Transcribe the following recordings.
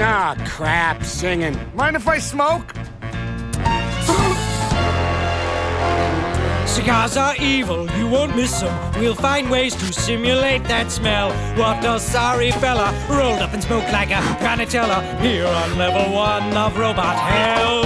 Ah, crap, singing. Mind if I smoke? Cigars are evil, you won't miss them. We'll find ways to simulate that smell. What a sorry fella, rolled up and smoked like a granatella here on level 1 of robot hell.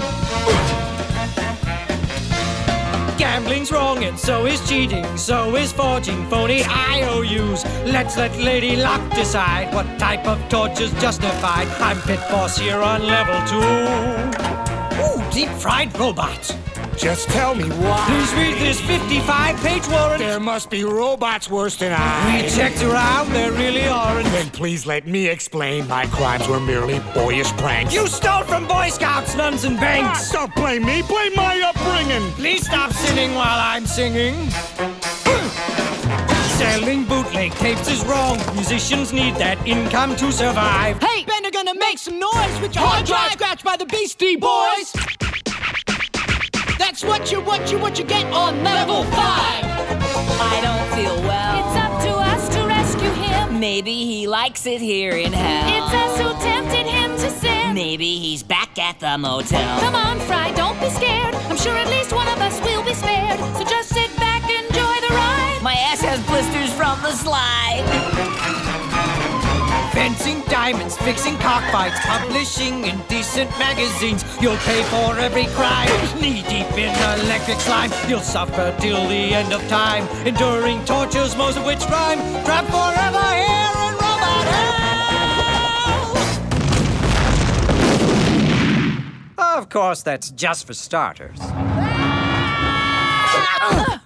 Gambling's wrong and so is cheating, so is forging phony IOUs. Let's let Lady Luck decide what type of torture's justified. I'm Pit Boss here on level 2. Ooh, deep-fried robot. Just tell me why. Please read this 55-page warrant. There must be robots worse than I. We checked around, there really aren't. Then please let me explain my crimes were merely boyish pranks. You stole from Boy Scouts, nuns, and banks. Don't blame me, blame my upbringing. Please stop sinning while I'm singing. Selling bootleg tapes is wrong. Musicians need that income to survive. Hey, Ben are gonna make some noise with your hard drive scratched by the Beastie Boys. That's what you get on level 5. I don't feel well. It's up to us to rescue him. Maybe he likes it here in hell. It's us who tempted him to sin. Maybe he's back at the motel. Come on, Fry, don't be scared. I'm sure at least one of us will be spared. So just sit back, enjoy the ride. My ass has blisters from the slide. Fencing diamonds, fixing cockfights, publishing indecent magazines. You'll pay for every crime. Knee-deep in electric slime. You'll suffer till the end of time. Enduring tortures, most of which rhyme. Trapped forever here in robot hell! Of course, that's just for starters.